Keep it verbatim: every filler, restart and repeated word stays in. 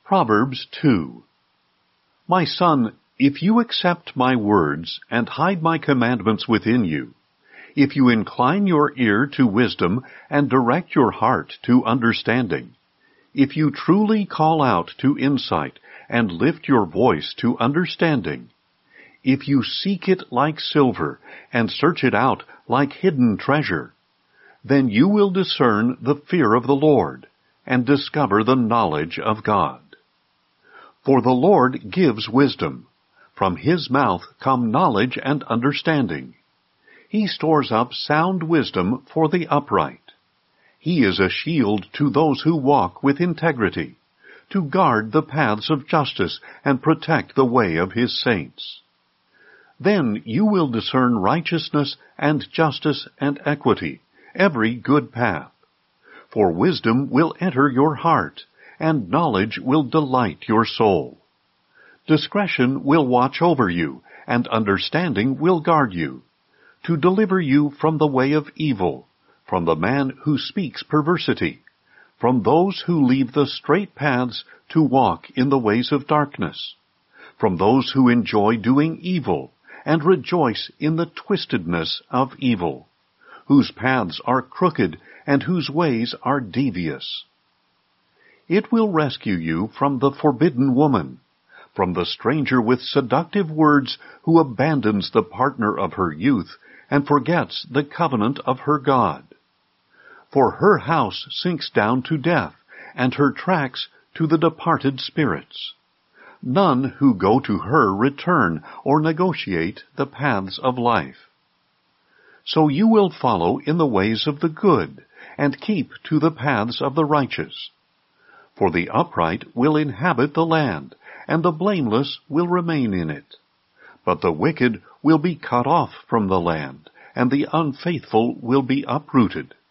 Proverbs two. My son, if you accept my words and hide my commandments within you, if you incline your ear to wisdom and direct your heart to understanding, if you truly call out to insight and lift your voice to understanding, if you seek it like silver and search it out like hidden treasure, then you will discern the fear of the Lord and discover the knowledge of God. For the Lord gives wisdom. From his mouth come knowledge and understanding. He stores up sound wisdom for the upright. He is a shield to those who walk with integrity, to guard the paths of justice and protect the way of his saints. Then you will discern righteousness and justice and equity, every good path. For wisdom will enter your heart, and knowledge will delight your soul. Discretion will watch over you, and understanding will guard you, to deliver you from the way of evil, from the man who speaks perversity, from those who leave the straight paths to walk in the ways of darkness, from those who enjoy doing evil and rejoice in the twistedness of evil, whose paths are crooked and whose ways are devious. It will rescue you from the forbidden woman, from the stranger with seductive words who abandons the partner of her youth and forgets the covenant of her God. For her house sinks down to death, and her tracks to the departed spirits. None who go to her return or negotiate the paths of life. So you will follow in the ways of the good, and keep to the paths of the righteous. For the upright will inhabit the land, and the blameless will remain in it. But the wicked will be cut off from the land, and the unfaithful will be uprooted.